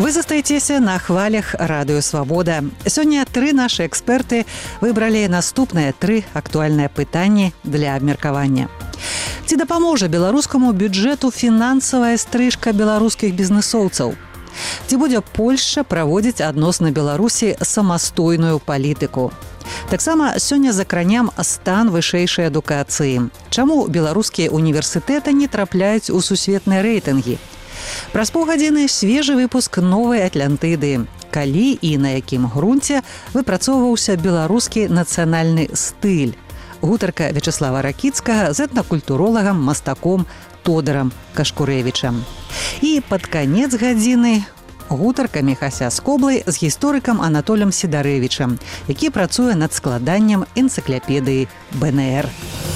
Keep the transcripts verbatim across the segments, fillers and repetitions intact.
Вы застаецеся на хвалях Радыё Свабода. Сёння тры нашы эксперты выбралі наступныя тры актуальныя пытанні для абмеркавання. Ці дапаможа беларускаму бюджэту фінансавая стрыжка беларускіх бізнэсоўцаў? Ці будзе Польшча праводзіць адносна Беларусі самастойную палітыку? Таксама сёння закраням стан вышэйшай адукацыі. Чаму беларускія універсітэты не трапляюць у сусветныя рэйтынгі? Праз паўгадзіны свежы выпуск новай Атлантыды. Калі і на якім грунце выпрацоўваўся беларускі нацыянальны стыль? Гутарка Вячеслава Ракіцкага з этнакультуролагам, мастаком Тодорам Кашкурэвічам. І пад канец гадзіны гутарка Міхася Скоблай з гісторыкам Анатолем Сідарэвічам, які працуе над складаннем энцыклапедыі бэ эн эр.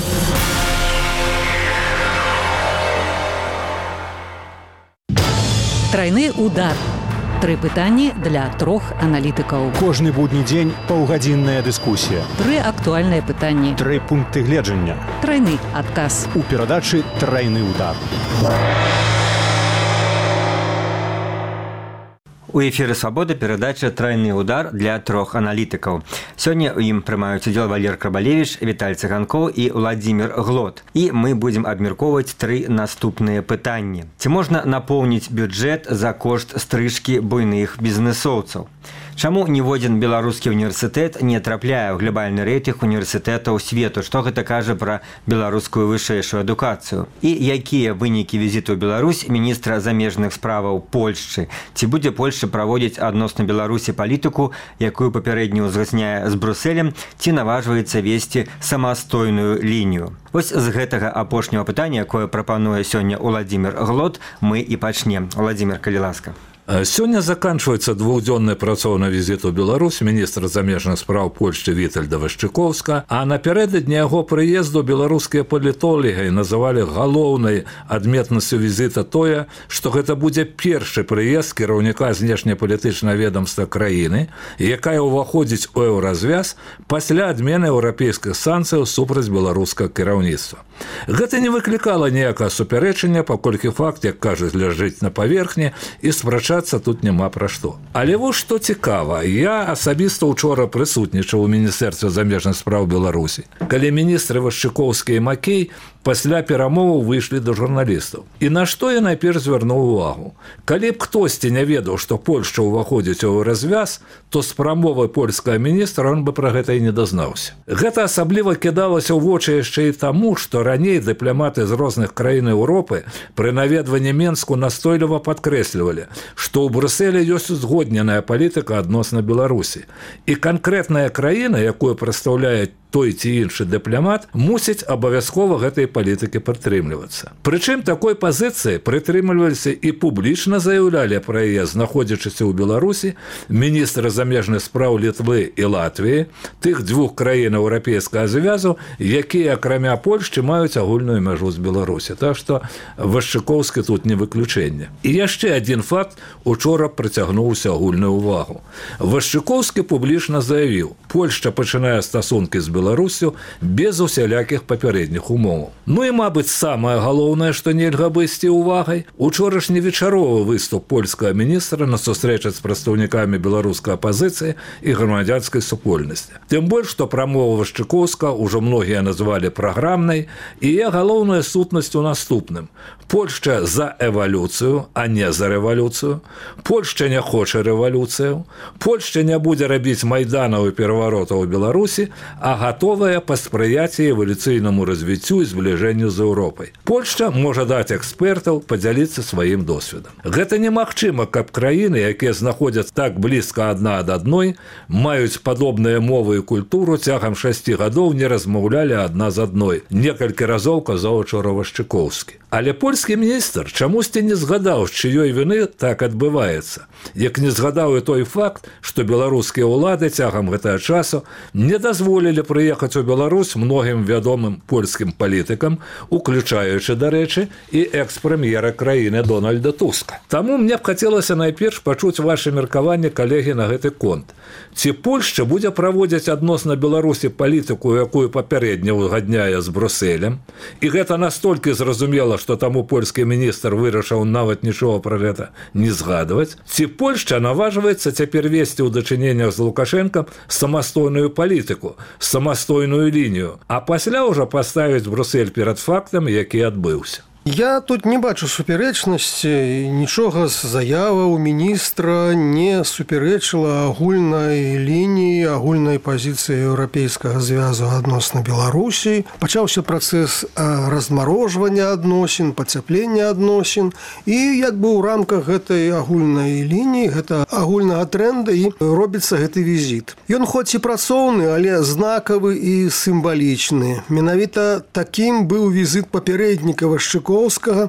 Трайны удар. Тры пытанні для трох аналітыкаў. Кожны будні дзень паўгадзінная дыскусія. Тры актуальныя пытанні. Тры пункты гледжання. Трайны адказ. У перадачы «Трайны удар». У эфіры «Свабода» перадача «Трайны удар» для трох аналітыкаў. Сёння ў ім прымаюць удзел Валер Крабалевіч, Віталь Цыганкоў і Владзімір Глот. І мы будзем абмяркоўваць тры наступныя пытанні. Ці можна напоўніць бюджэт за кошт стрыжкі буйных бізнэсоўцаў? Чаму ніводзін беларускі універсітэт не трапляе ў глобальны рэйтынг універсітэтаў свету? Што гэта кажа пра беларускую вышэйшую адукацыю? І якія вынікі візіту ў Беларусь міністра замежных справаў Польшчы? Ці будзе Польшча праводзіць адносна Беларусі палітыку, якую папярэдне ўзгасняе з Брусэлем, ці наважваецца весці самастойную лінію? Вось з гэтага апошняга пытання, якое прапануе сёння Владзімір Глот, мы і пачнем. Владзімір, калі ласка. Сёння заканчваецца двухдзённы працоўны візіт у Беларусь міністра замежных спраў Польшчы Вітальда Вашчыкоўска, а напярэдадні яго прыезду беларускія палітолагі называлі галоўнай адметнасцю візіта тое, што гэта будзе першы прыезд кіраўніка знешнепалітычнага ведамства краіны, якая ўваходзіць у еўразвяз пасля адмены еўрапейскіх санкцыяў супраць беларускага кіраўніцтва. Гэта не выклікала ніякага супярэчання, паколькі факт, як кажуць, ляжыць на паверхні, і спрачацца тут няма пра што. Але вось што цікава, я асабіста ўчора прысутнічаў у Міністэрстве замежных спраў Беларусі, калі міністры Вашчыкоўскі і Макей пасля перамоваў выйшлі да журналістаў. І на што я найперш звярнуў увагу? Калі б хтосьці не ведаў, што Польшча ўваходзіць у развяз, то з прамовы польскага міністра он бы пра гэта і не дазнаўся. Гэта асабліва кідалася ў вочы яшчэ і таму, што раней дыпламаты з розных краін Еўропы пры наведванні Менску настойліва падкрэслівалі, што ў Брусэлі ёсць узгодненая палітыка адносна Беларусі. І канкрэтная краіна, якую прадстаўляе той ці іншы дыпламат, мусіць абавязкова гэтай палітыкі падтрымлівацца. Прычым такой пазіцыі прытрымліваліся і публічна заяўлялі пра яе, знаходзячыся ў Беларусі, міністры замежных спраў Літвы і Латвіі, тых дзвюх краін еўрапейскага звязу, якія, акрамя Польшчы, маюць агульную мяжу з Беларусі. Так што Вашчыкоўскі тут не выключэнне. І яшчэ адзін факт учора прыцягнуўся агульную ўвагу. Вашчыкоўскі публічна заявіў: Польшча пачынае стасункі з Беларусю без усялякіх папярэдніх умоваў. Ну і, мабыць, самае галоўнае, што нельга абысці ўвагай, учорашні вечаровы выступ польскага міністра на сустрэчы з прадстаўнікамі беларускай апазіцыі і грамадзянскай супольнасці. Тым больш, што прамова Вашчыкоўска ўжо многія назвалі праграмнай, і яе галоўная сутнасць у наступным: Польшча за эвалюцыю, а не за рэвалюцыю. Польшча не хоча рэвалюцыю. Польшча не будзе рабіць майданаў і пераваротаў у Беларусі, а готовая паспрыяць эвалюцыйнаму развіццю і збліжэнню з Еўропай. Польшча можа даць экспертаў падзяліцца сваім досведам. Гэта немагчыма, каб краіны, якія знаходзяцца так блізка адна ад адной, маюць падобныя мовы і культуру, цягам шасці гадоў не размаўлялі адна з адной. Некалькі разоў казаў учора Вашчыкоўскі. Але польскі міністр чамусьці не згадаў, з чыёй віны так адбываецца. Як не згадаў і той факт, што беларускія ўлады цягам гэтага часу не дазволілі прызнаць прыехаць у Беларусь многім вядомым польскім палітыкам, уключаючы, дарэчы, і экс-прэм'ера краіны Дональда Туска. Таму мне б хацелася найперш пачуць вашы меркаванне, калегі, на гэты конт. Ці Польшча будзе праводзіць адносна Беларусі палітыку, якую папярэдне ўгадняе з Брусэлем, і гэта настолькі зразумела, што таму польскі міністр вырашыў нават нічога пра гэта не згадваць. Ці Польшча наважваецца цяпер весці ў дачыненнях з Лукашэнкам самастойную палітыку, самастойную лінію, а пасля ўжо паставіць Брусэль перад фактам, які адбыўся. Я тут не бачу супярэчнасці, нічога з заяваў міністра не супярэчыла агульнай лініі, агульнай пазіцыі еўрапейскага звязу адносна Беларусі. Пачаўся працэс размарожвання адносін, пацяплення адносін, і як бы ў рамках гэтай агульнай лініі, гэта агульнага трэнда і робіцца гэты візіт. Ён хоць і працоўны, але знакавы і сімвалічны. Менавіта такім быў візіт папярэдніка Вашчыкоўскага,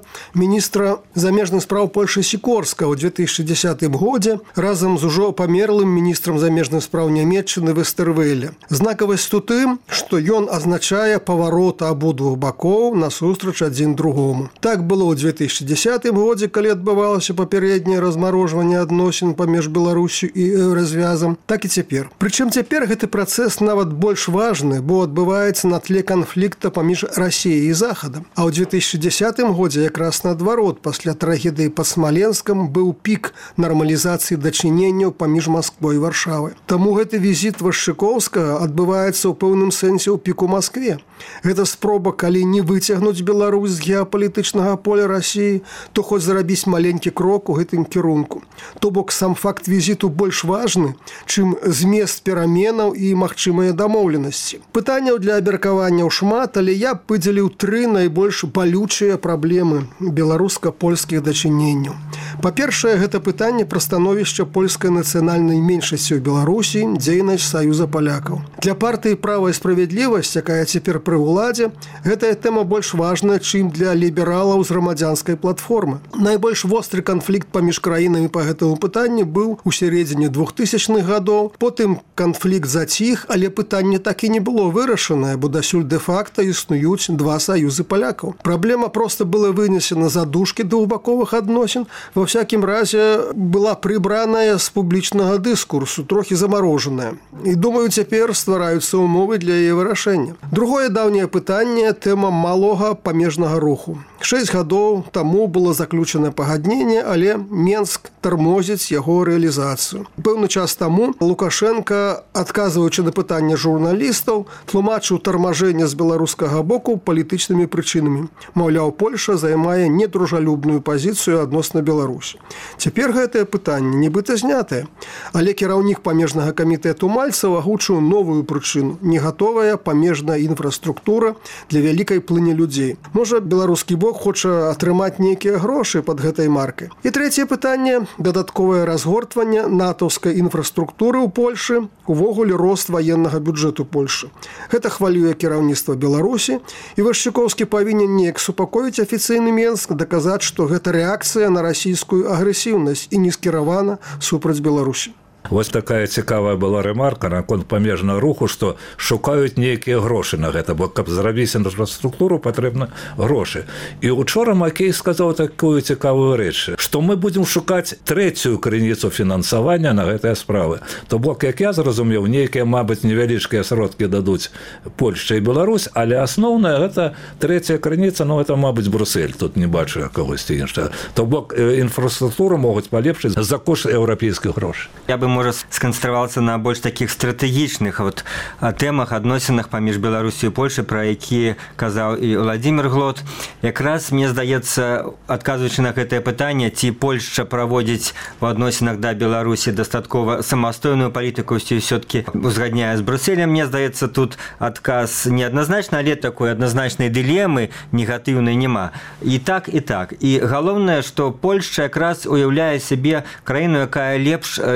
міністра замежных спраў Польшы Сікорскага ў две тысячы дзесятым годзе разам з ужо памерлым міністрам замежных спраў Нямецчыны Вестэрвеля. Знакавасць у тым, што ён азначае паварот абодвух бакоў насустрач адзін другому. Так было ў две тысячы дзесятым годзе, калі адбывалася папярэдняе размарожванне адносін паміж Беларусю і еўразвязам, так і цяпер. Прычым цяпер гэты працэс нават больш важны, бо адбываецца на тле канфлікта паміж Расіяй і Захадам. А ў две тысячы дзесятым годзе якраз наадварот, пасля трагедыі пад Смаленскам быў пік нармалізацыі дачыненняў паміж Масквой і Варшавай. Таму гэты візіт Вашчыкоўскага адбываецца ў пэўным сэнсе ў піку Маскве. Гэта спроба, калі не выцягнуць Беларусь з геапалітычнага поля Расіі, то хоць зарабіць маленькі крок у гэтым кірунку. То бок сам факт візіту больш важны, чым змест пераменаў і магчымыя дамоўленасці. Пытанняў для абмеркаванняў шмат, але я б выдзеліў тры найбольш балючыя праблемы беларуска-польскіх дачыненняў. Па-першае, гэта пытанне пра становішча польскай нацыянальнай меншасці ў Беларусі, дзейнасць Саюза палякаў. Для партыі «Права і справядлівасць», якая цяпер пры ўладзе, гэтая тэма больш важная, чым для лібералаў з грамадзянскай платформы. Найбольш востры канфлікт паміж краінамі па гэтаму пытанні быў у сярэдзіне двухтысячных гадоў, потым канфлікт заціх, але пытанне так і не было вырашанае, бо дасюль дэ-факта існуюць два саюзы палякаў. Праблема просто была вынесена за дужкі двухбаковых адносін, во всякім разе была прыбраная з публічнага дыскурсу, трохі замарожаная. І, думаю, цяпер ствараюцца умовы для яе вырашэння. Другое даўняе пытанне – тэма малога памежнага руху. Шэсць гадоў таму было заключана пагадненне, але Менск тармозіць яго рэалізацыю. Пэўны час таму Лукашенко, адказваючы на пытанне журналістаў, тлумачыў тармажэнне з беларускага боку палітычнымі прычынамі. Маўляў, Польша займае недружалюбную пазіцыю адносна Беларусі. Цяпер гэтае пытанне нібыта знятае, але кіраўнік памежнага камітэту Мальцаў агучыў новую прычыну – негатовая памежная інфраструктура для вялікай плыні людзей. Можа, беларускі бок хоча атрымаць нейкія грошы пад гэтай маркай. І трэцяе пытанне – дадатковае разгортванне натаўскай інфраструктуры ў Польшы, увогуле рост ваеннага бюджэту Польшы. Гэта хвалюе кіраўніцтва Беларусі, і Вашчыкоўскі павінен неяк супакоіць афіцыйны Менск, даказаць, што гэта рэакцыя на расійскую агрэсіўнасць і не скіравана супраць Беларусі. Вось такая цікавая была ремарка наконт памежнага руху, што шукаюць нейкія грошы на гэта, бо каб зрабіць інфраструктуру, патрэбна грошы. І учора Макей сказаў такую цікавую рэч, што мы будзем шукаць трэцюю крыніцу фінансавання на гэтыя справы. То бок, як я зразумеў, нейкія, мабыць, невялічкія сродкі дадуць Польшча і Беларусь, але асноўная гэта трэцяя крыніца, ну, это, мабыць, Брусэль, тут не бачу кагосьці іншага. То бок, інфраструктуру могуць палепшыць за кошт еўрапейскіх грошай. Я бы, можа, сканцэнтравацца на больш такіх стратэгічных вот, тэмах, адносінах паміж Беларусю і Польшай, пра якія казаў і Владзімір Глот. Якраз, мне здаецца, адказваючы на гэтае пытанне, ці Польшча праводзіць у адносінах да Беларусі дастаткова самастойную палітыку, ці ўсё-ткі узгадняе з Брусэлем, мне здаецца, тут адказ неадназначны, але такой адназначнай дылемы негатыўнай няма. І так, і так. І галоўнае, што Польшча якраз уяўляе сябе краіну, якая лепш і бліжэй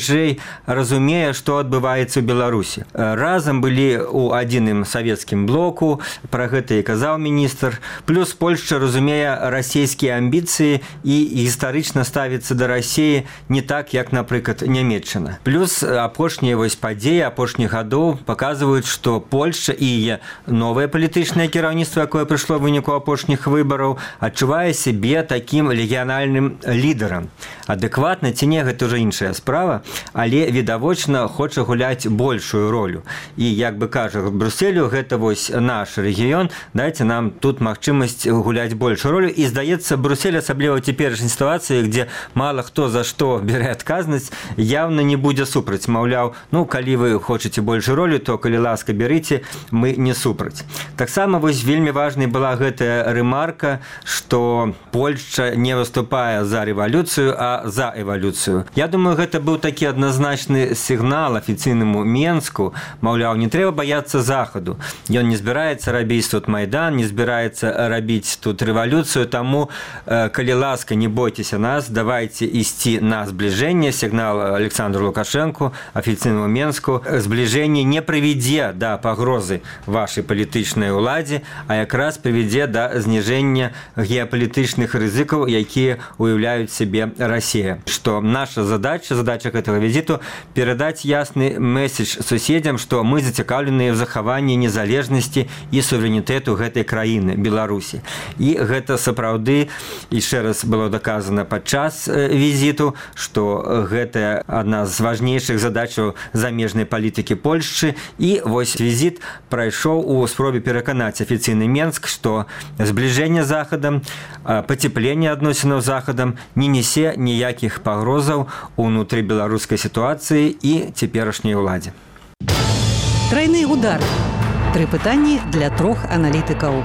бліжэй разумее, што адбываецца ў Беларусі. Разам былі ў адзіным савецкім блоку, пра гэта і казаў міністр. Плюс Польшча разумее расійскія амбіцыі і гістарычна ставіцца да Расіі не так, як, напрыклад, Нямецчына. Плюс апошнія вось падзеі апошніх гадоў паказваюць, што Польшча і яе новае палітычнае кіраўніцтва, якое прыйшло ў выніку апошніх выбараў, адчувае сябе такім рэгіянальным лідарам. Адэкватна ці не, гэта ўжо іншая справа, але відавочна хоча гуляць большую ролю. І, як бы кажа Брюсселю, гэта вось наш рэгіён, дайце нам тут магчымасць гуляць большую ролю. І, здаецца, Брюссель, асабліва ў цяперашняй сітуацыі, дзе мала хто за што бярэ адказнасць, явна не будзе супраць. Маўляў, ну, калі вы хочаце большую ролю, то, калі ласка, бярыце, мы не супраць. Таксама вось вельмі важнай была гэтая рэмарка, што Польшча не выступае за рэвалюцыю, а за эвалюцыю. Я думаю, гэта быў такі адназначны сігнал афіцыйнаму Менску. Маўляў, не трэба баяцца Захаду. Ён не збіраецца рабіць тут Майдан, не збіраецца рабіць тут рэвалюцыю, таму, калі ласка, не бойцеся нас, давайте ісці на збліжэнне. Сігнал Александру Лукашенку, афіцыйнаму Менску. Збліжэнне не прывядзе да пагрозы вашай палітычнай уладзе, а якраз прывядзе да зніжэння геапалітычных рызыкаў, якія уяўляюць сябе Расія. Што наша задача, задача гэтага візіту перадаць ясны месседж суседзям, што мы зацікаўленыя ў захаванні незалежнасці і суверэнітэту гэтай краіны, Беларусі. І гэта сапраўды, яшчэ раз было даказана падчас візіту, што гэта адна з важнейшых задачаў замежнай палітыкі Польшчы. І вось візіт прайшоў у спробе пераканаць афіцыйны Менск, што збліжэнне з Захадам, пацепленне адносінаў з Захадам не несе ніякіх пагрозаў унутры беларускай сітуацыі і цяперашняй уладзе. Трайны удар. Тры пытанні для трох аналітыкаў.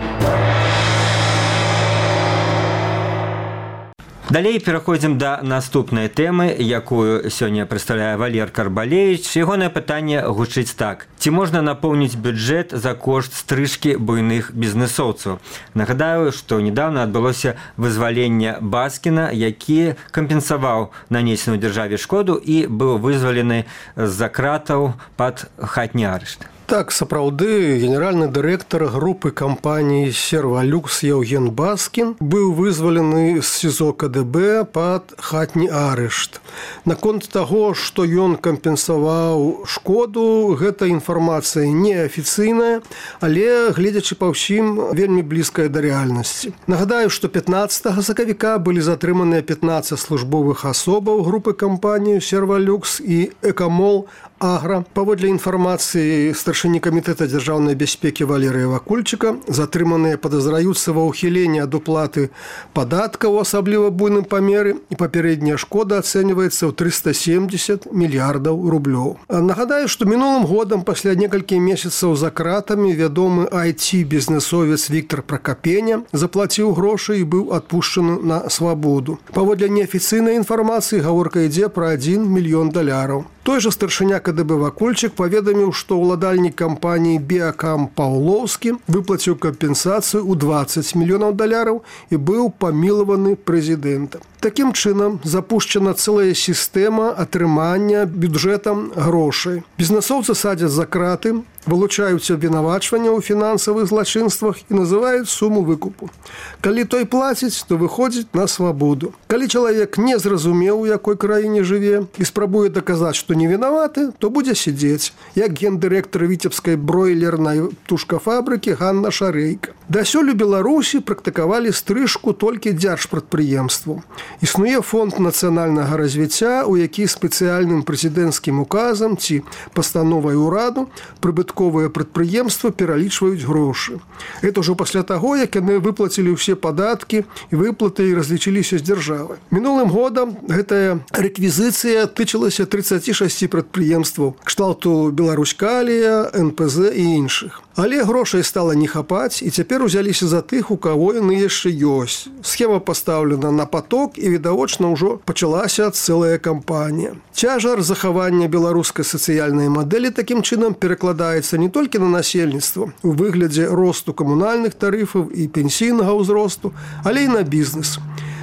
Далей пераходзім да наступнай тэмы, якую сёння прадстаўляе Валер Карбалевіч. Ягонае пытанне гучыць так. Ці можна напоўніць бюджэт за кошт стрыжкі буйных бізнэсоўцаў? Нагадаю, што недавно адбылося вызваленне Баскіна, які кампенсаваў нанесеную дзяржаве шкоду і быў вызвалены з-за кратаў пад хатні арышт. Так, сапраўды, генеральны дырэктар групы кампаніі «Сервалюкс» Яўген Баскін быў вызвалены з СІЗО КДБ пад хатні арышт. Наконт таго, што ён кампенсаваў шкоду, гэта інфармацыя неафіцыйная, але, гледзячы па ўсім, вельмі блізкая да рэальнасці. Нагадаю, што пятнаццатага сакавіка былі затрыманыя пятнаццаць службовых асобаў групы кампаніі «Сервалюкс» і «Экамол Агра». Паводле інфармацыі старшыні камітэта дзяржаўнай бяспекі Валерыя Вакульчыка, затрыманыя падазраюцца ва ўхіленні ад уплаты падаткаў у асабліва буйным памеры, і папярэдняя шкода ацэньваецца ў трыста семдзесят мільярдаў рублёў. Нагадаю, што мінулым годам пасля некалькіх месяцаў за кратамі вядомы ай ти-бізнесовец Віктор Пракапеня заплаціў грошы і быў адпушчаны на свабоду. Паводле неафіцыйнай інфармацыі гаворка ідзе пра адзін мільён даляраў. Той жа старшыня КДБ Вакульчык паведаміў, што ўладальнік кампаніі «Біакам» Паўлоўскі выплаціў кампенсацыю ў дваццаць мільёнаў даляраў і быў памілаваны прэзідэнтам. Такім чынам, запушчана цэлая сістэма атрымання бюджэтам грошай. Бізнэсоўцы садзяць за краты, вылучаюць абвінавачвання ў фінансавых злачынствах і называюць суму выкупу. Калі той плаціць, то выходзіць на свабоду. Калі чалавек не зразумеў, у якой краіне жыве, і спрабуе даказаць, што не вінаваты, то будзе сядзець, як гендырэктар віцебскай бройлернай птушкафабрыкі Ганна Шарэйка. Дасюль у Беларусі практыкавалі стрыжку толькі дзяржпрадпрыемстваў. Існуе фонд нацыянальнага развіцця, у які спецыяльным прэзідэнцкім указам ці пастановай ураду прыбытковыя прадпрыемствы пералічваюць грошы. Это ўжо пасля таго, як яны выплацілі ўсе падаткі і выплаты і разлічыліся з дзяржавай. Мінулым годам гэтая рэквізіцыя тычылася трыццаці шасці прадпрыемстваў кшталту Беларуськалія, эн пэ зэ і іншых. Але грошай стала не хапаць, і цяпер узяліся за тых, у каго яны яшчэ ёсць. Схема пастаўлена на паток, і, відавочна, ўжо пачалася цэлая кампанія. Цяжар захавання беларускай сацыяльнай мадэлі такім чынам перакладаецца не толькі на насельніцтва у выглядзе росту камунальных тарыфаў і пенсійнага ўзросту, але і на бізнес.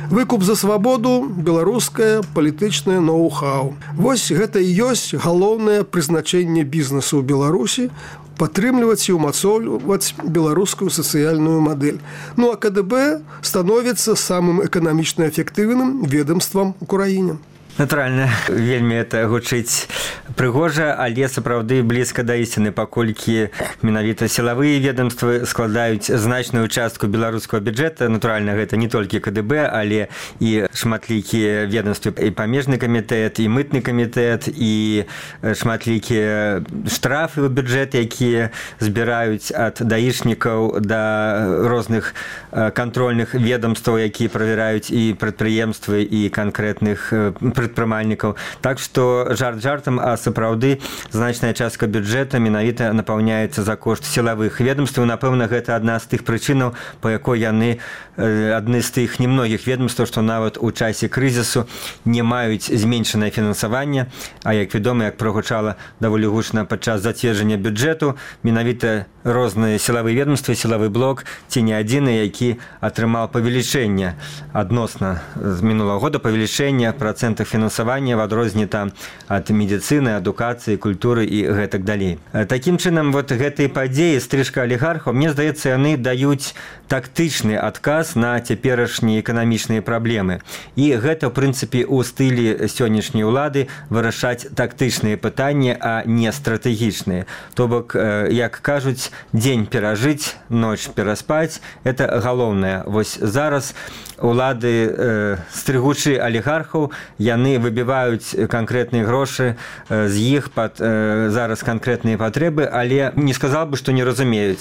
Выкуп за свабоду, беларускае палітычнае ноу-хау. Вось гэта і ёсць галоўнае прызначэнне бізнесу ў Беларусі, падтрымліваць і ўмацоўваць беларускую сацыяльную мадэль. Ну а КДБ становіцца самым эканамічна эфектыўным ведомствам у краіне. Натуральна, вельмі это гучыць прыгожа, але сапраўды блізка да ісціны, паколькі менавіта сілавыя ведомствы складаюць значную частку беларускага бюджэта. Натуральна, гэта не толькі КДБ, але і шматлікія ведомствы, і памежны камітэт, і мытны камітэт, і шматлікія штрафы ў бюджэт, якія збіраюць ад даішнікаў да розных кантрольных ведомстваў, якія правяраюць і прадпрыемствы, і канкрэтных прадпрымальнікаў. Так што жарт жартам, а сапраўды значная частка бюджэта менавіта напаўняецца за кошт сілавых ведомстваў. Напэўна, гэта адна з тых прычынаў, па якой яны адны з тых немногіх ведомстваў, што нават у часе крызісу не маюць зменшанае фінансаванне, а як вядома, як прагучала даволі гучна падчас зацверджання бюджэту, менавіта розныя сілавыя ведомствы, сілавы блок ці не адзіны, які атрымаў павелічэнне адносна з мінулага года, павелічэнне працэнтах фінансавання в адрозненні там ад медыцыны, адукацыі, культуры і гэтак далей. Такім чынам, вот гэтыя падзеі, стрыжка алігархаў, мне здаецца, яны даюць тактычны адказ на цяперашнія эканамічныя праблемы. І гэта, ў прынцыпе, у стылі сённяшняй улады вырашаць тактычныя пытанні, а не стратэгічныя. То бок, як кажуць, дзень перажыць, ноч пераспаць, это галоўнае. Вось зараз улады, э, стрыгучы алігархаў, яны выбіваюць канкрэтныя грошы э, з іх пад э, зараз канкрэтныя патрэбы, але не сказал бы, што не разумеюць,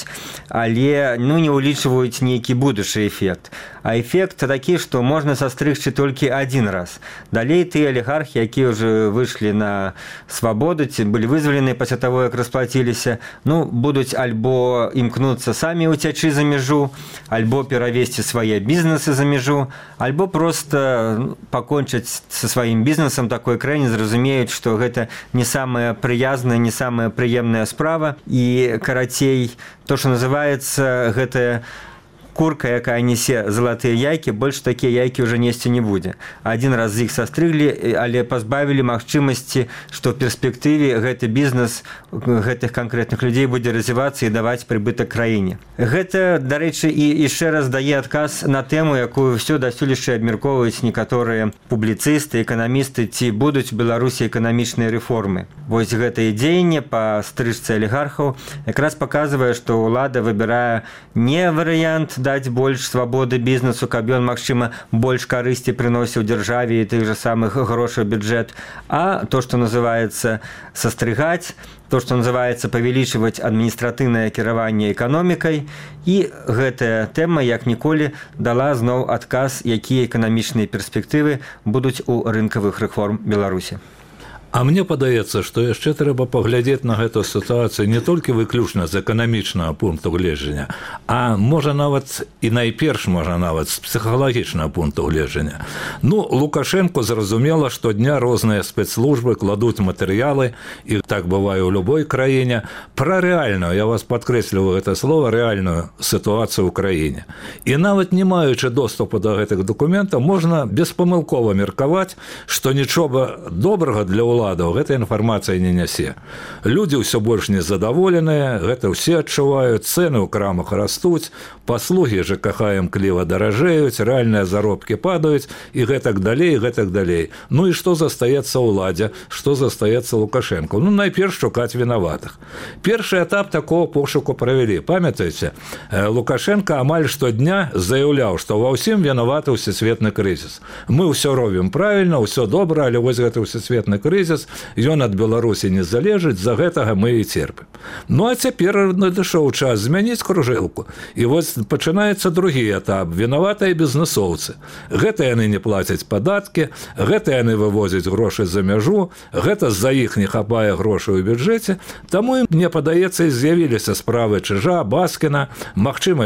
але ну, не ўлічваюць нейкі будучы эфект. А эфект такі, што можна састрыгчы толькі адзін раз. Далей тыя алігархі, якія ўжо выйшлі на свабоду, ці былі вызвалены пасля таго, як расплаціліся, ну, будуць альбо імкнуцца самі ўцячы за мяжу, альбо перавесці свае бізнесы за мяжу, альбо просто пакончыць са сваім бізнесам такой краіне, зразумеюць, што гэта не самая прыязная, не самая прыемная справа, і карацей, то, што называецца гэтая курка, якая несе залатыя яйкі, больш такія яйкі ўжо несці не будзе. Адзін раз з іх састрыглі, але пазбавілі магчымасці, што ў перспектыве гэты бізнес гэтых канкрэтных людзей будзе развівацца і даваць прыбытак краіне. Гэта, дарэчы, і яшчэ раз дае адказ на тэму, якую ўсё дасюль яшчэ абмяркоўваюць некаторыя публіцысты, эканамісты, ці будуць у Беларусі эканамічныя рэформы. Вось гэтае дзеянне па стрыжцы алігархаў якраз паказвае, што ўлада выбірае не варыянт даць больш свабоды бізнесу, каб ён, магчыма, больш карысці прыносіў дзяржаве і тых жа самых грошай бюджэт, а то, што называецца састрыгаць, то, што называецца павялічваць адміністратыўнае кіраванне эканомікай, і гэтая тэма, як ніколі, дала зноў адказ, якія эканамічныя перспектывы будуць у рынкавых рэформ Беларусі. А мне падаецца, што яшчэ трэба паглядзець на гэту сітуацыю не толькі выключна з эканамічнага пункту гледжання, а можа нават і найперш можа нават з псіхалагічнага пункту гледжання. Ну, Лукашенко зразумела, што дня розныя спецслужбы кладуць матэрыялы, і так бывае ў любой краіне, пра рэальную, я вас падкрэсліваю гэта слова, рэальную сітуацыю ў краіне. І нават не маючы доступу да гэтых дакументаў, можна беспамылкова меркаваць, што нічога добрага для ўлады гэта інфармацыя не нясе. Людзі ўсё больш незадаволеныя, гэта ўсе адчуваюць, цэны ў крамах растуць, паслугі ЖКХ імкліва даражэюць, рэальныя заробкі падаюць, і гэтак далей, і гэтак далей. Ну і што застаецца ўладзе, што застаецца Лукашенко? Ну, найперш шукаць вінаватых. Першы этап такого пошуку правялі. Памятаеце, Лукашенко амаль штодня заяўляў, што ва ўсім вінаваты ўсесветны крызіс. Мы ўсё робім правільна, ўсё добра, але вось гэты ўсесветны крызіс, ён ад Беларусі не залежыць, за гэтага мы і церпім. Ну, а цяпер надышоў час змяніць кружэлку. І вось пачынаецца другі этап. Вінаватыя бізнесоўцы. Гэта яны не плацяць падаткі, гэта яны вывозяць грошы за мяжу, гэта з-за іх не хапае грошай у бюджэце. Таму, мне падаецца, і з'явіліся справы Чыжа, Баскіна, магчыма, яшчэ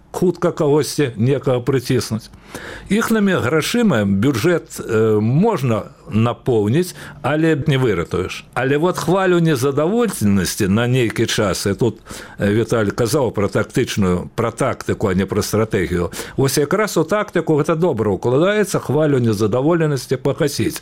хутка кагосьці некага прыціснуць. Іхнымі грашыма бюджэт э, можна напоўніць, але не выратуеш. Але вот хвалю незадавольнасці на нейкі час, і тут Віталь казаў пра тактычную, пра тактыку, а не пра стратэгію. Вось якраз у тактыку гэта добра укладаецца, хвалю незадаволенасці пагасіць.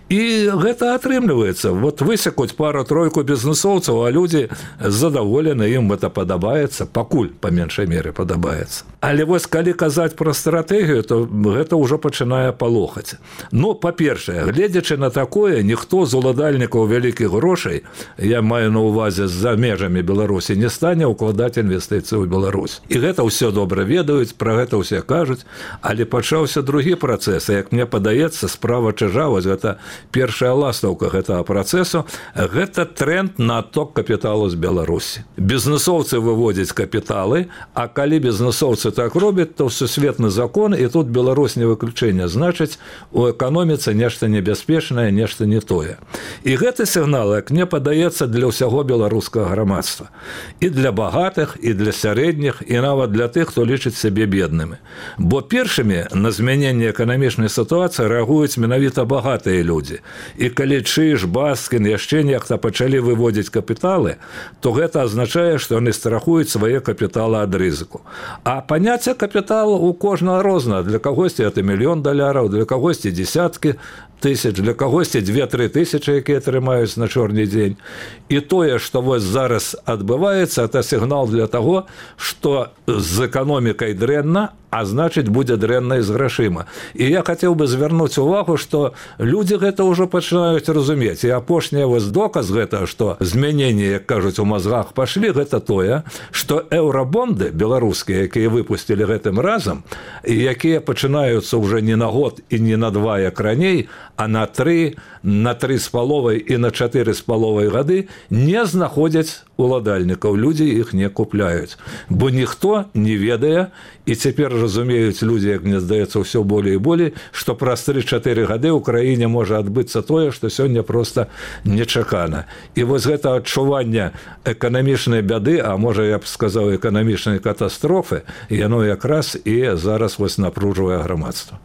І гэта атрымліваецца. Вот высекуць пару-тройку бізнесоўцаў, а людзі задаволены, ім гэта падабаецца, пакуль па меншай меры падабаецца. Але вось калі казаць пра стратэгію, то гэта ўжо пачынае палохаць. Ну, па-першае, гледзячы на такое, ніхто з уладальнікаў вялікіх грошай, я маю на ўвазе з-за межамі Беларусі, не стане ўкладаць інвестыцыі ў Беларусь. І гэта ўсё добра ведаюць, пра гэта ўсе кажуць, але пачаўся другі працэс, як мне падаецца, справа чыжа, вось гэта першая ластаўка гэтага працэсу, гэта тренд на отток капіталу з Беларусі. Бізнесоўцы выводзяць капіталы, а калі бізнесоўцы так робяць, то сусветны закон, і тут Беларусь не выключэнне. Значыць, у эканоміцы нешта небяспечнае, нешта не тое. І гэты сігнал, як мне падаецца, для ўсяго беларускага грамадства. І для багатых, і для сярэдніх, і нават для тых, хто лічыць сябе беднымі. Бо першымі на змяненне эканамічнай сітуацыі рэагуюць менавіта багатыя людзі. І калі Чыж, Баскін, яшчэ нехта пачалі выводзіць капіталы, то гэта азначае, што яны страхуюць свае капіталы ад рызыку. А паняцце капіталу у кожнага розна. Для кагосьці это мільён даляраў, для кагосьці дзесяткі тысяч, для кагосьці две-тры тысячы, якія атрымаюць на чорны дзень. І тое, што вось зараз адбываецца, это сігнал для таго, што з эканомікай дрэнна, а значыць, будзе дрэнна і з грашыма. І я хацеў бы звярнуць увагу, што людзі гэта ўжо пачынаюць разумець. І апошняя вось доказ гэта, што змяненні, як кажуць, у мазгах пашлі, гэта тое, што еўрабонды беларускія, якія выпусцілі гэтым разам, і якія пачынаюцца ўжо не на год і не на два, як раней, а на тры, на тры з паловай і на чатыры з паловай гады не знаходзяць уладальнікаў. Людзі іх не купляюць. Бо ніхто не ведае, і цяпер разумеюць людзі, як мне здаецца, ўсё болей і болей, што праз тры-чатыры гады ў краіне можа адбыцца тое, што сёння проста нечакана. І вось гэта адчуванне эканамічнай бяды, а можа, я б сказаў, эканамічнай катастрофы, яно якраз і зараз вось напружвае грамадства.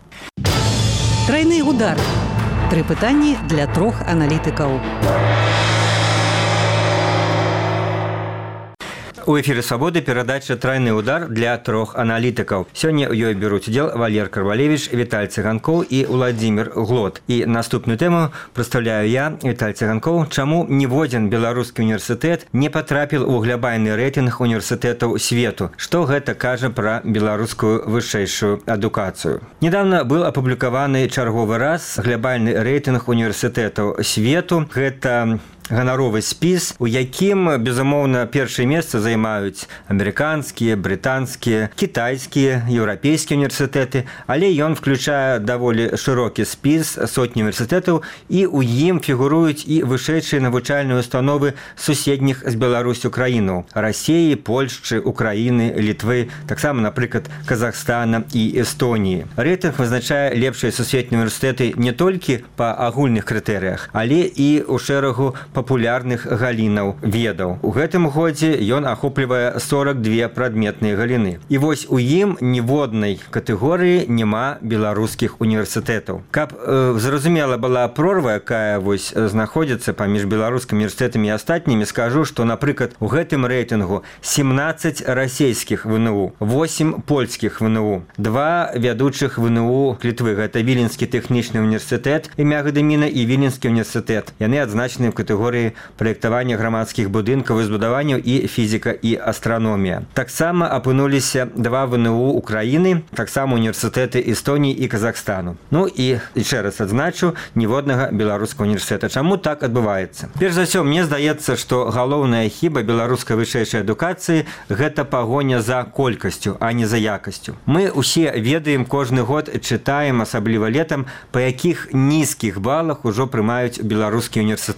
Трайны удар. Тры пытанні для трох аналітыкаў. У эфіры «Свабоды» перадача «Трайны удар» для трох аналітыкаў. Сёння ў ёй бяруць удзел Валер Карвалевіч, Віталь Цыганкоў і Уладзімір Глот. І наступную тэму прадстаўляю я, Віталь Цыганкоў. Чаму ніводзін беларускі універсітэт не патрапіў у глябальны рэйтынг універсітэтаў свету? Што гэта кажа пра беларускую вышэйшую адукацыю? Недавно быў апублікаваны чарговы раз глябальны рэйтынг універсітэтаў свету. Гэта ганаровы спіс, у якім, безумоўна, першае месца займаюць амерыканскія, брытанскія, кітайскія, еўрапейскія універсітэты, але ён включае даволі шырокі спіс сотні універсітэтаў, і ў ім фігуруюць і вышэйшыя навучальныя установы суседніх з Беларусю краінаў: Расіі, Польшчы, Украіны, Літвы, таксама, напрыклад, Казахстана і Эстоніі. Рэйтынг вызначае лепшыя сусветныя універсітэты не толькі па агульных крытэрыях, але і ў шэрагу папулярных галінаў ведаў. У гэтым годзе ён ахоплівае сорок две прадметныя галіны. І вось у ім ніводнай катэгорыі няма беларускіх універсітэтаў. Каб э, зразумела была прорва, якая вось знаходзіцца паміж беларускімі універсітэтамі і астатнімі, скажу, што, напрыклад, у гэтым рэйтынгу семнаццаць расійскіх ВНУ, восем польскіх ВНУ, два вядучых ВНУ Літвы. Гэта Віленскі тэхнічны універсітэт імя Гедыміна і Віленскі універсітэт. Яны адзначаны ў катэгорыі праектавання грамадскіх будынкаў і збудаванняў і фізіка і астраномія. Таксама апынуліся два ВНУ Украіны, таксама універсітэты Эстоніі і Казахстану. Ну і яшчэ раз адзначу, ніводнага беларускага універсітэта. Чаму так адбываецца? Перш за ўсё, мне здаецца, што галоўная хіба беларускай вышэйшай адукацыі – гэта пагоня за колькасцю, а не за якасцю. Мы ўсе ведаем, кожны год чытаем, асабліва летам, па якіх нізкіх балах ужо прымаюць беларускія універсітэты.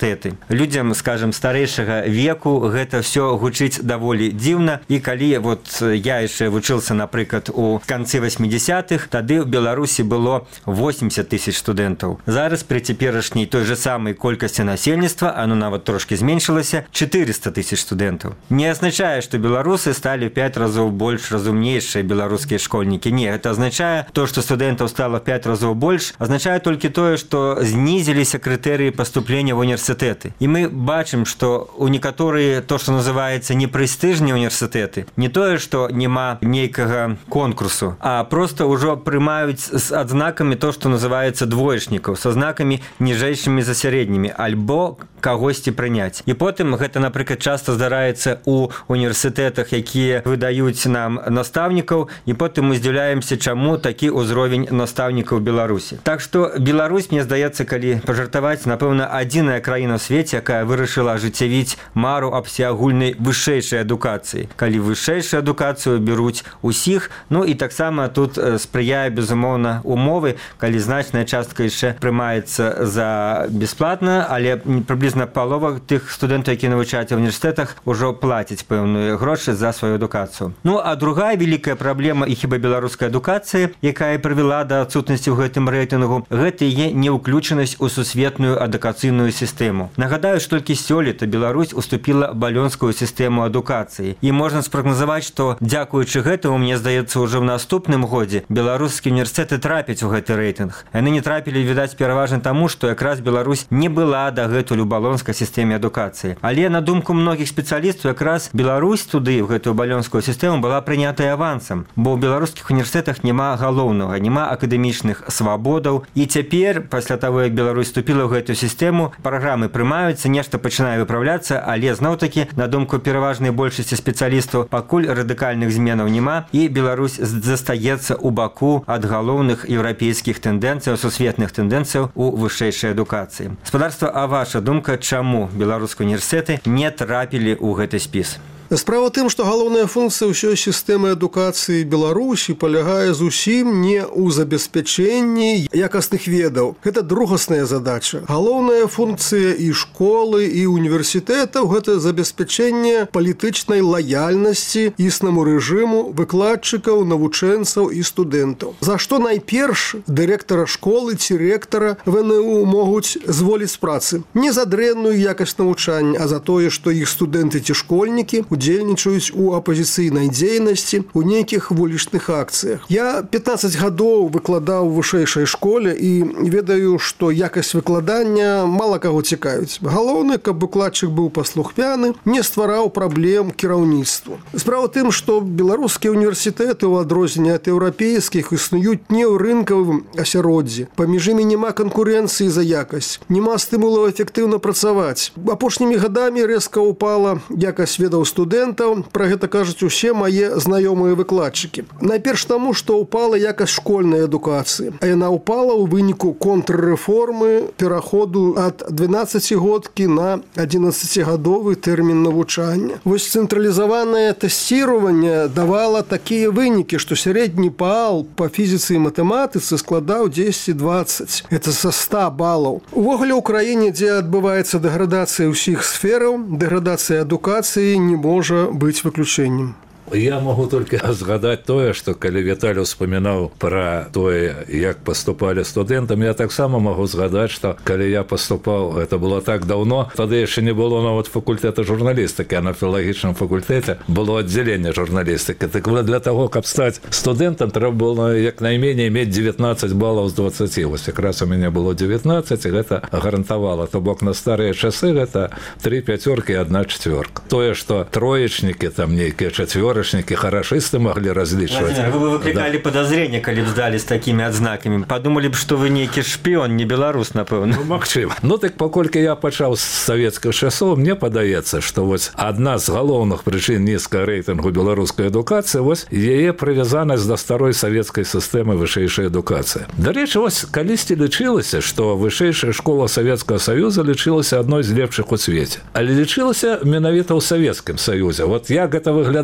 людзям, скажем, старэйшага веку гэта все гучыць даволі дзіўна. І калі вот я яшчэ вучыўся, напрыклад, у канцы восьмидесятых, тады ў Беларусі было восемьдесят тысяч студэнтаў. Зараз при цяперашняй той же самай колькасці насельніцтва, оно нават трошки зменшылася, четыреста тысяч студэнтаў. Не азначае, што беларусы сталі ў пять разоў больш разумнейшыя беларускія школьнікі. Не, это азначае то, што студэнтаў стала в пять разоў больш, азначае толькі тое, што знізіліся крытэрыі паступлення в універсітэты. І мы бачым, што у некаторыя то, што называецца непрэстыжныя універсітэты, не тое, што няма нейкага конкурсу, а просто ўжо прымаюць з адзнакамі то, што называецца двоечнікаў, са знакамі ніжэйшымі за сярэднімі, альбо кагосьці прыняць. І потым гэта, напрыклад, часта здараецца ў універсітэтах, якія выдаюць нам настаўнікаў, і потым мы здзіўляемся, чаму такі ўзровень настаўнікаў Беларусі. Так што Беларусь, мне здаецца, калі пажартаваць, напэўна, адзіная краіна ў свеце, якая вырашыла ажыццявіць мару аб всеагульнай вышэйшай адукацыі. Калі вышэйшую адукацыю бяруць усіх, ну і таксама тут спрыяе, безумоўна, умовы, калі значная частка яшчэ прымаецца за бясплатна, але прыблізна палова тых студэнтаў, якія навучаюць ва універсітэтах, ужо плацяць пэўныя грошы за сваю адукацыю. Ну, а другая вялікая праблема і хіба беларускай адукацыі, якая прывяла да адсутнасці ў гэтым рэйтынгу, гэта яе неўключанасць у сусветную адукацыйную сістэму. Нагадаю, што толькі сёлета Беларусь уступіла балёнскую сістэму адукацыі. І можна спрагназаваць, што дзякуючы гэтаму, мне здаецца, ўжо ў наступным годзе беларускія універсітэты трапяць у гэты рэйтынг. Яны не трапілі, відаць, пераважна таму, што якраз Беларусь не была дагэтуль у балонскай сістэме адукацыі. Але на думку многіх спецыялістаў, якраз Беларусь туды, в гэтую балонскую сістэму, была прынятая авансам, бо ў беларускіх універсітэтах няма галоўнага, няма акадэмічных свабодаў. І цяпер, пасля таго, як Беларусь вступіла ў гэтую сістэму, праграмы прымаюцца, нешта пачынае выпраўляцца, але зноў-такі, на думку пераважнай большасці спецыялістаў, пакуль радыкальных зменаў няма, і Беларусь застаецца ў баку ад галоўных еўрапейскіх тэндэнцыяў, сусветных тэндэнцыяў у вышэйшай адукацыі. Спадарства, а ваша думка, чаму беларускія універсітэты не трапілі ў гэты спіс? Справа тым, што галоўная функцыя ўсёй сістэмы адукацыі Беларусі палягае зусім не ў забеспячэнні якасных ведаў. Гэта другасная задача. Галоўная функцыя і школы, і універсітэтаў – гэта забеспячэнне палітычнай лаяльнасці існаму рэжыму выкладчыкаў, навучэнцаў і студэнтаў. За што найперш дырэктара школы ці рэктара ВНУ могуць зволіць з працы. Не за дрэнную якасць навучання, а за тое, што іх студэнты ці школьнікі удзельнічаюць у апазіцыйнай дзейнасці, у нейкіх вулічных акцыях. Я пятнаццаць гадоў выкладаў у вышэйшай школе і ведаю, што якасць выкладання мала каго цікавіць. Галоўнае, каб выкладчык быў паслухмяны, не ствараў праблем кіраўніцтву. Справа тым, што беларускія універсітэты ў адрозненне ад еўрапейскіх існуюць не ў рынкавым асяроддзі. Паміж імі няма канкурэнцыі за якасць, няма стымулаў эфектыўна працаваць. Апошнімі гадамі рэзка ўпала якасць ведаў студэнтаў. Пра гэта кажуць усе мае знаёмыя выкладчыкі. Найперш таму, што ўпала якасць школьнай адукацыі. А яна ўпала ў выніку контррэформы пераходу ад дванаццацігодкі на адзінаццацігадовы тэрмін навучання. Вось цэнтралізаванае тэсціраванне давала такія вынікі, што сярэдні бал па фізіцы і матэматыцы складаў дзесяць-дваццаць. Это са ста балаў. Увогуле ў краіне, дзе адбываецца дэградацыя ўсіх сфераў, дэградацыя адукацыі не можа быць выключэннем. Я могу только згадаць тое, што калі Віталь успамінаў пра тое, як паступалі студэнтам, я таксама магу згадаць, што калі я паступаў, это было так даўно, тады яшчэ не было нават факультэта журналістыкі, а на філалагічным факультэце было аддзяленне журналістыкі. Так для таго, каб стаць студэнтам, трэба было як найменей мець дзевятнаццаць балаў з дваццаці. Вось якраз у мяне было дзевятнаццаць, і гэта гарантавала. То бок на старыя часы гэта тры пяцёркі і адна чацвёрка. Тое, што троечнікі, там нейкія чацвёры, хорошисты могли различивать. Владимир, вы бы выкликали да. подозрения, когда бы сдали с такими отзнаками. Подумали бы, что вы некий шпион, не белорус, напевно. Ну, магчыма. Ну, так поколькі я пачаў з савецкіх часоў, мне падаецца, што вось адна з галоўных прычын нізкага рэйтынгу беларускай адукацыі, вось яе прывязанасць да старой савецкай сістэмы вышэйшай адукацыі. Дарэчы, вось калісьці лічылася, што вышэйшая школа Савецкага Саюза лічылася адной з лепшых у свеце. Але лічылася менавіта ў Савецкім Саюзе. Вот як гэта выглядала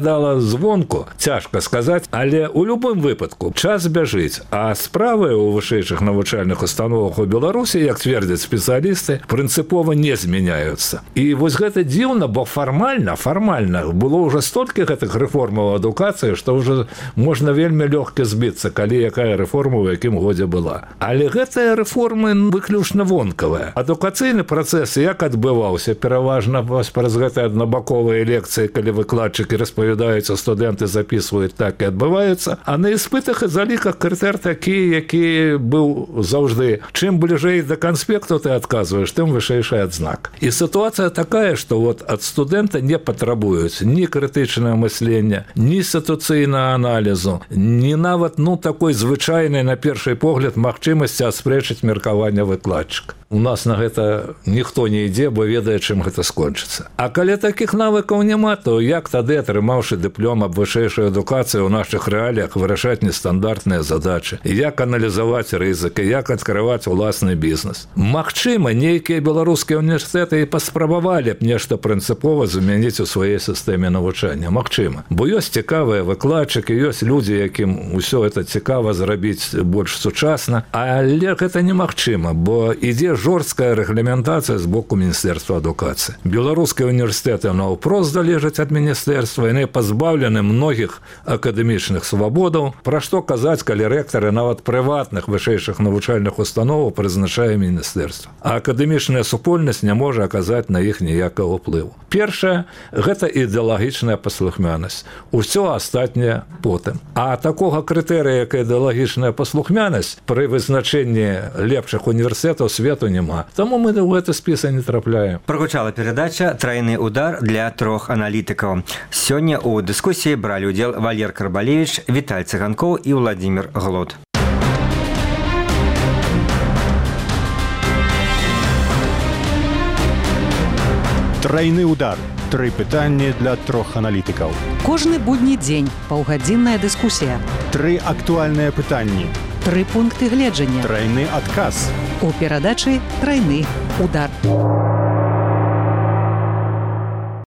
звонку, цяжка сказаць, але ў любым выпадку час бяжыць, а справы ў вышэйшых навучальных установах у Беларусі, як цвердзяць спецыялісты, прынцыпова не змяняюцца. І вось гэта дзіўна, бо фармальна, фармальна было ўжо столькі гэтых рэформаў адукацыі, што ўжо можна вельмі лёгка збіцца, калі якая рэформа ў якім годзе была. Але гэтыя рэформы выключна вонкавыя. Адукацыйны працэс як адбываўся пераважна вось праз гэтыя аднабаковыя лекцыі, калі выкладчыкі распавядаюць, а студэнты записываюць, так і адбываецца. А на іспытах і заліках крытэр такі, які быў заўжды. Чым бліжэй да канспекту ты адказваеш, тым вышэйшы адзнак. І сітуацыя такая, што вот ад студэнта не патрабуюць ні крытычнае мысленне, ні сітуацыйнага аналізу, ні нават ну такой звычайнай на першы погляд магчымасці аспрэчыць меркаванне выкладчыка. У нас на гэта ніхто не ідзе, бо ведае, чым гэта скончыцца. А калі такіх навыкаў няма, то як тады, атрымаўшы дыплом аб вышэйшай адукацыі ў нашых рэаліях, вырашаць нестандартныя задачы, як аналізаваць рызыкі, як адкрываць уласны бізнес. Магчыма, нейкія беларускія універсітэты і паспрабавалі б нешта прынцыпова замяніць у сваёй сістэме навучання. Магчыма. Бо ёсць цікавыя выкладчыкі, ёсць людзі, якім усё это цікава зрабіць больш сучасна, але гэта немагчыма, бо ідзе жорсткая рэгламентацыя з боку Міністэрства адукацыі. Беларускія універсітэты наўпрост залежаць ад міністэрства, яны пазбаўлены многіх акадэмічных свабодаў. Пра што казаць, калі рэктары нават прыватных вышэйшых навучальных установаў прызначае міністэрства. А акадэмічная супольнасць не можа аказаць на іх ніякага ўплыву. Першае – гэта ідэалагічная паслухмянасць. Усё астатняе потым. А такога крытэрыя, як ідэалагічная паслухмянасць, пры вызначэнні лепшых універсітэтаў свету няма. Таму мы ў гэты спіс не трапляем. Прагучала перадача «Трайны удар» для трох аналітыкаў. Сёння ў дыскусіі бралі ўдзел Валер Карбалевіч, Віталь Цыганкоў і Владзімір Глот. Трайны удар. Тры пытанні для трох аналітыкаў. Кожны будні дзень паўгадзінная дыскусія. Тры актуальныя пытанні. Тры пункты гледжання. Трайны адказ. У перадачы «Трайны удар».